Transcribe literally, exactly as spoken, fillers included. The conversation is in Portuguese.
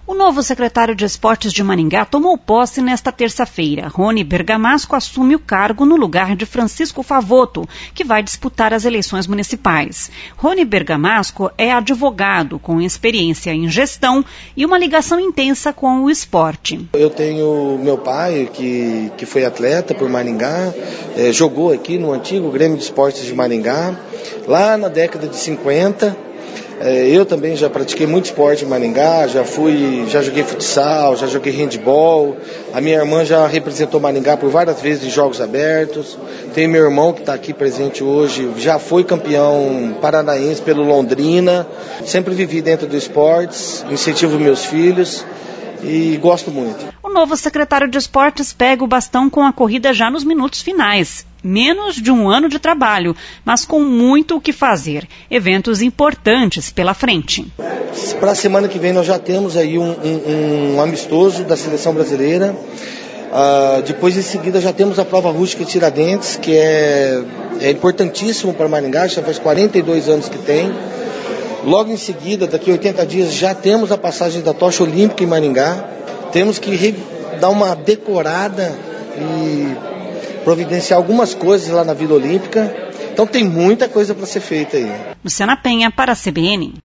O novo secretário de Esportes de Maringá tomou posse nesta terça-feira. Rony Bergamasco assume o cargo no lugar de Francisco Favoto, que vai disputar as eleições municipais. Rony Bergamasco é advogado com experiência em gestão e uma ligação intensa com o esporte. Eu tenho meu pai, que, que foi atleta por Maringá, é, jogou aqui no antigo Grêmio de Esportes de Maringá, lá na década de cinquenta. Eu também já pratiquei muito esporte em Maringá, já fui, já joguei futsal, já joguei handball. A minha irmã já representou Maringá por várias vezes em jogos abertos. Tem meu irmão que está aqui presente hoje, já foi campeão paranaense pelo Londrina. Sempre vivi dentro do esportes, incentivo meus filhos e gosto muito. O novo secretário de Esportes pega o bastão com a corrida já nos minutos finais. Menos de um ano de trabalho, mas com muito o que fazer. Eventos importantes pela frente. Para a semana que vem nós já temos aí um, um, um amistoso da seleção brasileira. Uh, depois em seguida já temos a prova rústica Tiradentes, que é, é importantíssimo para Maringá, já faz quarenta e dois anos que tem. Logo em seguida, daqui a oitenta dias, já temos a passagem da tocha olímpica em Maringá. Temos que re- dar uma decorada e providenciar algumas coisas lá na Vila Olímpica. Então tem muita coisa para ser feita aí. Luciana Penha para a C B N.